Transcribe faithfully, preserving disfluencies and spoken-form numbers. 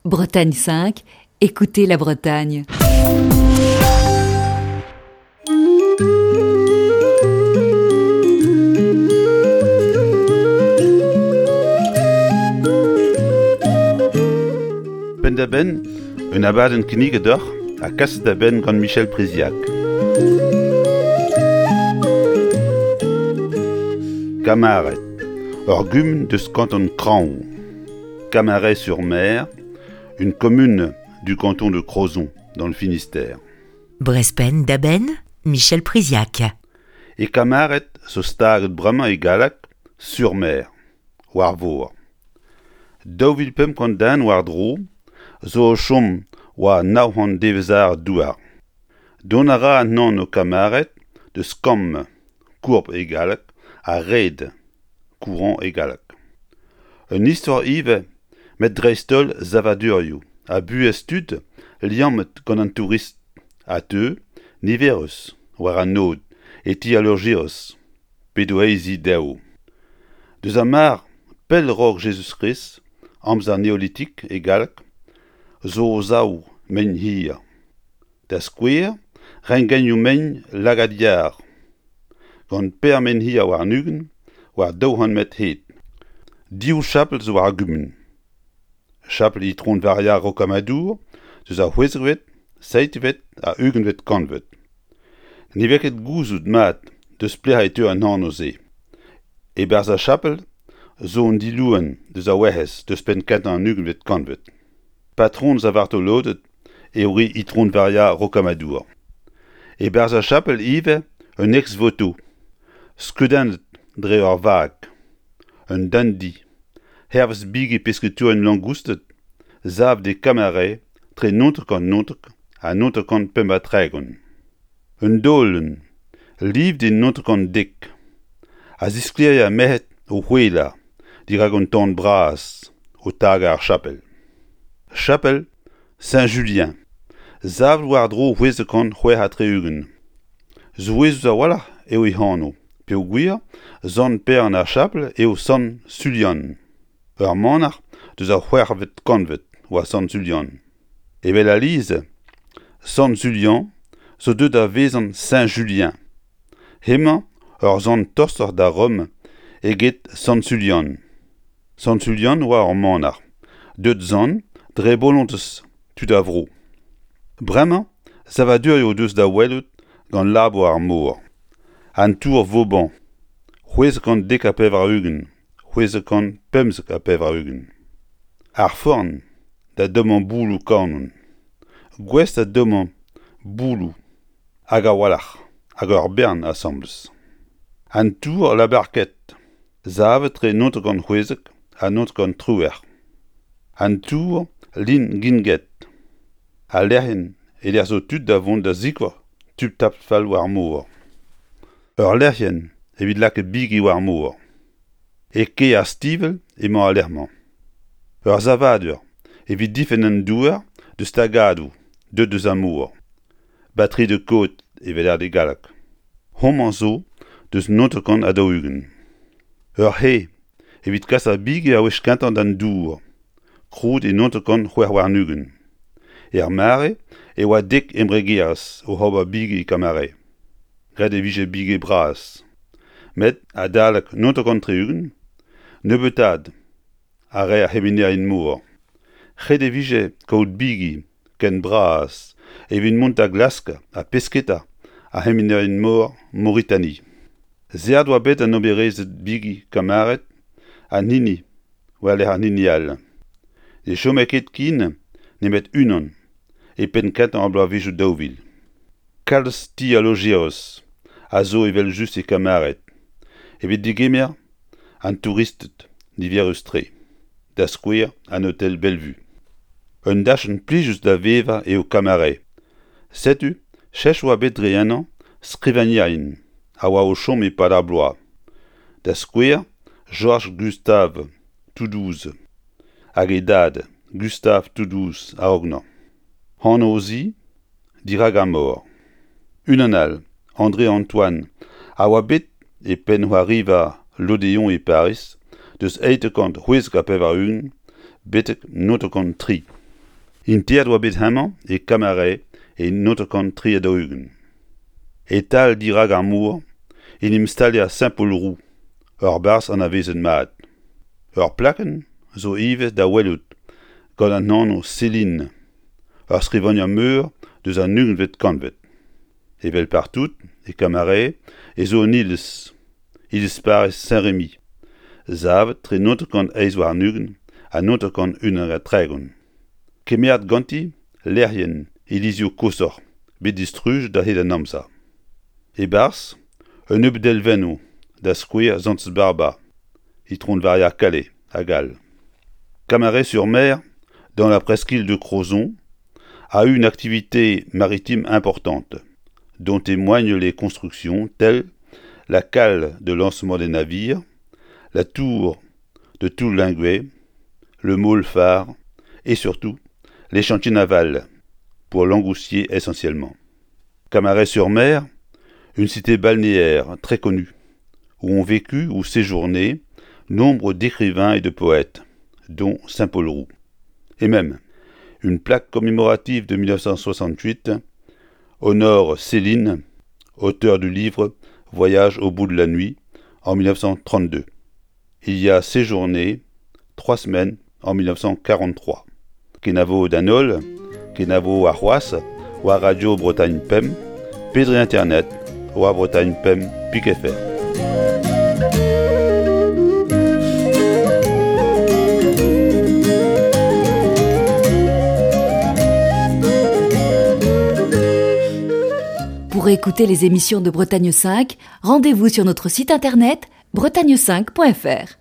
Bretagne cinq, écoutez la Bretagne. Ben da ben, un abad en knige d'or, a kas da ben gant Michel Priziac. Camaret, ur gum deus canton Craon. Camaret-sur-Mer, une commune du canton de Crozon, dans le Finistère. Brespen da ben, Michel Priziac. Et Camaret, so staget bremañ e galak, sur mer, war vor. Daouvil pem kandan war dro, zo o chom war naouhan devezar douar. Don a ra nan o Camaret, de skam, courbe e galak, a red, courant e galak. Un histoire ive, met dreistol zavadurioù, a buestud, liamet gant an tourist, a teu, niverus, war an nod, et ti alur giros, pedo eizi dao. Deus a mar, pel rog Jesus-Christ, amzer néolithique e galak, zo o zaou men hir. Da skouer, rengenioù men lagadiar, gant per men hir war nugen, war daouhan met het. Diou chapel zo war gumen. Chapel i tron varia rokamadour, deus a hwezervet, seitvet a ugenvet kanvet. Ni veket gouzout mat, deus pleha et eur an an o ze. E berz a chapel, zo on dilouen deus a wehez, deus pen ket an ugenvet kanvet. Patron za varto lodet, e ori i tron varia rokamadour. E berz a chapel ive, un ex-voto, skudennet dre ur vag, un dandi, hervs bigi pesketur en langoustet, zav de Camaret, tre nontrek an nontrek, a nontrek an pemba tregon. Un dolen, liv de nontrek an dek, a ziskleria mehet o hwela, dirag an tan bras, o tag ar chapel. Chapel, Saint-Julien, zav war dro hwezekan hwe ha tre ugen. Zouezout a wala eo i hano, pe o gwir, zan per an ar chapel eo san Sulian. Ur manar, deus a c'hwervet kanvet, oa San Julian. Evel a lize, San Julian, zo deud a vezan Saint-Julien. Hemañ, ur zan torstor da Rome, eget San Julian. San Julian oa ur manar, deud zan, dre bolonteus tud a vro. Bremañ, zavadur deus da welet gant labo ar mor. An tour Vauban, hwezekant dek a pev ar ugen, hwezekant pemzek a pev ar ugen. Ar forn, da domman boulou kanon. Gwest a domman boulou, hag a walach, hag ur bern assembles. An tour la barket, zavet tre nontrek hwezek, a nontrek trouer. An tour lin ginget. A lerhen, e ler zo tud da vont da zikwa, tub tap fall war mor. Ur lerhen, evit lake bigi war mor. E ke ar stivel emañ a lerman. Ur zavadur, evit difen an douar, deus tagadou, deud deus amour. Batri de kot, evet er de galak. Homan zo, deus nontrek a daougen. Ur he, evit kas a bigi a wech kentan d'an dour. Krout e nontrek c'hwer war nugen. Er mare, e oa dek embregeras o hob a bigi Camaret. Gret e vije bigi bras. Met a dalak nontrek tre ugen, nebeutad, a re a heminer in mor. Chet e vije kaout bigi, ken bras, e vin mont a glaska, a pesketa, a heminer in mor Mauritanie. Zerd oa bet an oberezet bigi Camaret, a nini, oa le a ninial. De chomeket kin, nemet unan, e pen ket an abla vijou daouvil. Kalz ti a logeros, a zo evel just e Camaret. Evet digemer, an touristet, niverus tre. Da skouer, an hotel Bellevue. Un dachan plijus da veva eo Camaret. Setu, chech oa bet dre an an, skrivaniañ, a oa o chom e pad ar bloaz. Da skouer, Georges Gustave Toudouse. Hag e dad, Gustave Toudouse a ognan. Han ozi, dirag a mor. Unanal, André Antoine, a oa bet e pen oa riva l'Odéon e Paris, deus eitekant hwezek a pev ar ugen, betek notekant tri. In tiad oa bet hemañ e kamare e noterkant tri a daougen. E tal dirag ar mour, en im stalia Saint-Paul-Roux, ur bars an avezet mat. Ur plaken zo ivet da welout, gant an nano Céline, ur skrivania meur deus an nugenvet kanvet. Evel partout, e kamare, e zo Niels, Iles Pares Saint-Rémy, zavet tre noterkant eiz war nugen, a noterkant unan a tregon. Kemiad ganti, lerien, Elisio Kosor, bet distruj da het an amsa. E bars, un eub delveno, da skouer zantz barba, itron varia Calais, à Galles. Camaret-sur-Mer, dans la presqu'île de Crozon, a eu une activité maritime importante, dont témoignent les constructions telles la cale de lancement des navires, la tour de Toulinguet, le môle phare et surtout les chantiers navals, pour Langoustier essentiellement. Camaret-sur-Mer, une cité balnéaire très connue, où ont vécu ou séjourné nombre d'écrivains et de poètes, dont Saint-Paul-Roux. Et même, une plaque commémorative de mille neuf cent soixante-huit honore Céline, auteur du livre Voyage au bout de la nuit, en mille neuf cent trente-deux. Il y a séjourné trois semaines en mille neuf cent quarante-trois. Kenavo d'Anol, Kenavo à Roas, ou à Radio Bretagne P E M, Pédré Internet, ou à Bretagne P E M, Pic F R. Pour écouter les émissions de Bretagne cinq, rendez-vous sur notre site internet bretagne cinq point f r.